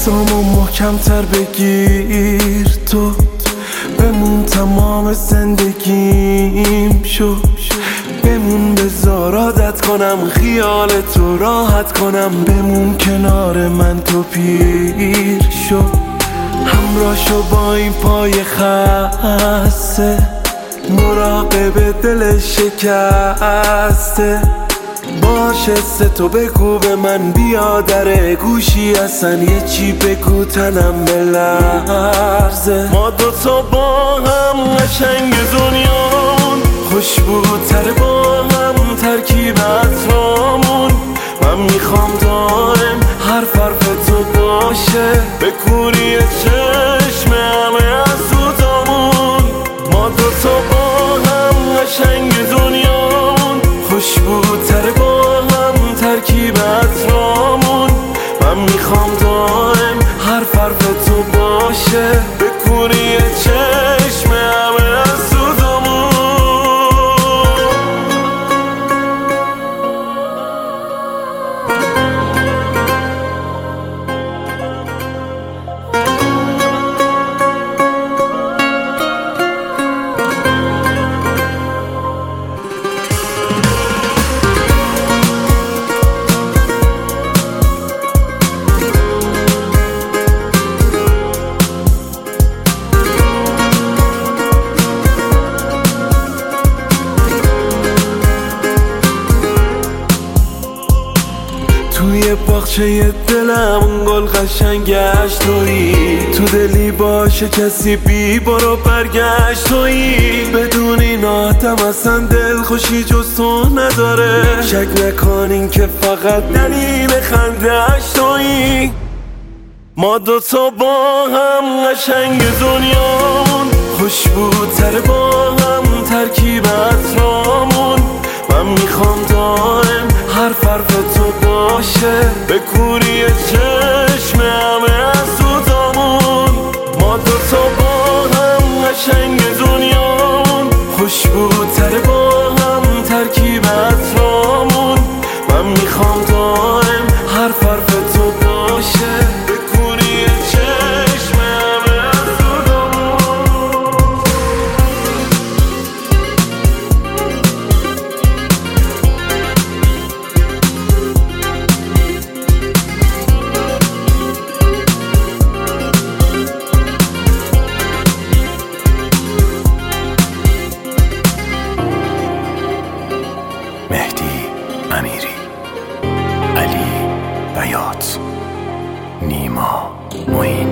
دستامو محکم‌تر بگیر، تو بمون تمام زندگیم شو، بمون بذار عادت کنم خیال تو راحت کنم، بمون کنار من تو پیر شو، همراه شو با این پای خسته، مراقب دل شکسته، باشه تو بگو به من بیا در گوشی اصلا یه چی بگو تنم بلرزه. ما دوتا با هم قشنگ دنیامون، خوشبوتر با هم ترکیب عطرامون، من میخوام دائم حرف تو باشه به کوری چشم همه از دودامون. ما دوتا با هم قشنگ دنیامون، خوشبوتر با هم ترکیب عطرامون، من میخوام دائم حرف تو باشه به کوری چشم همه از دودامون. توی باغچه دلم گل قشنگش تویی، تو دلی باشه کسی بی برو برگشت تویی، بدون این آدم اصلا دل خوشی جز تو نداره، شک نکنین که فقط دلیل خنده‌اش تویی. ما دوتا با هم قشنگ دنیامون، خوشبوتر با هم ترکیب عطرامون، من میخوام دائم حرف تو باشه به کوری چشم همه از دودامون. ما دوتا با هم قشنگ دنیامون، خوشبوتر با هم ترکیب عطرامون، من میخوام دائم حرف تو باشه به کوری چشم همه از دودامون. مهدی امیری، علی بیات، نیما معین.